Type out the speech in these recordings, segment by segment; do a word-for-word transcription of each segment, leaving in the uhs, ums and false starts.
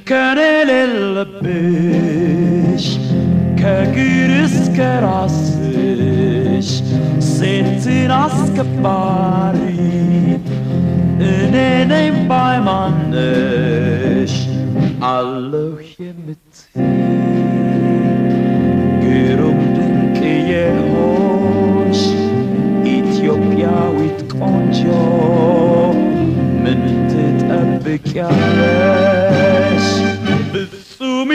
እንከን የሌለብሽ ከእግር እስከ ራስሽ ሴትን አስከባሪ እኔ ነኝ ባይ ማነሽ አለሁ የምትይ ግሩም ድንቅ የሆንሽ ኢትዮጵያዊት ቆንጆ ምን ትጠብቂያለሽ ፍጹም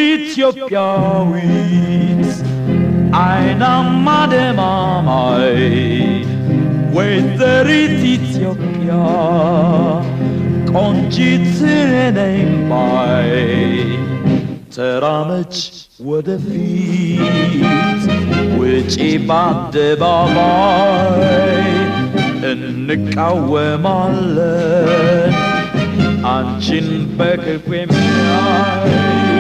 ኢትዮጵያዊት አይናማ ደማማይ ወይዘሪት ኢትዮጵያ ቆንጂት ነኝ ባይ ተራመች ወደፊት ውጪ በአደባባይ እንቃወማለን አንቺን በክፉ የሚያይ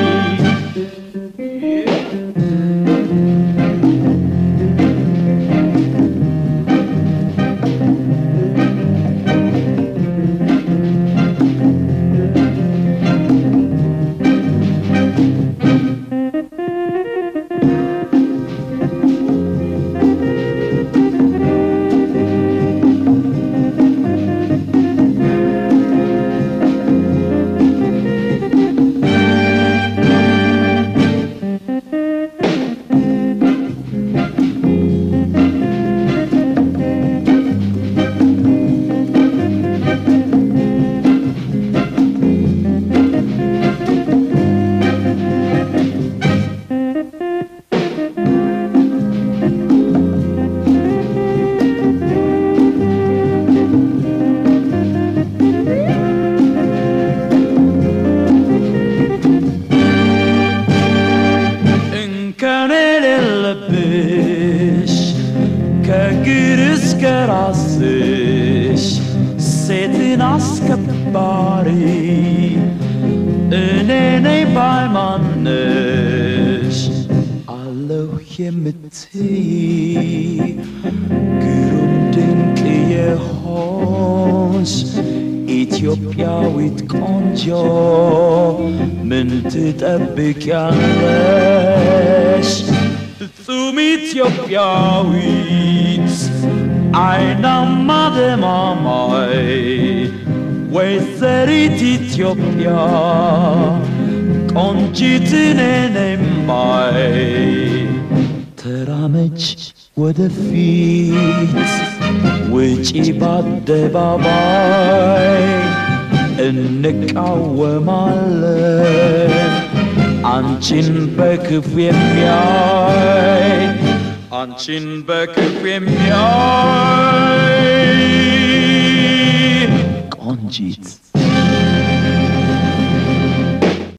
ከእግር እስከ ራስሽ ሴትን አስከባሪ እኔ ነኝ ባይ ማነሽ አለሁ የምትይ ግሩም ድንቅ የሆንሽ ኢትዮጵያዊት ቆንጆ ምን ትጠብቂያለሽ ፍጹም ኢትዮጵያዊት አይናማ ደማማይ ወይዘሪት ኢትዮጵያ ቆንጂት ነኝ ባይ ተራመች ወደፊት ውጪ በአደባባይ እንቃወማለን አንቺን በክፉ የሚያይ አንቺን በክፉ የሚያይ ቆንጂት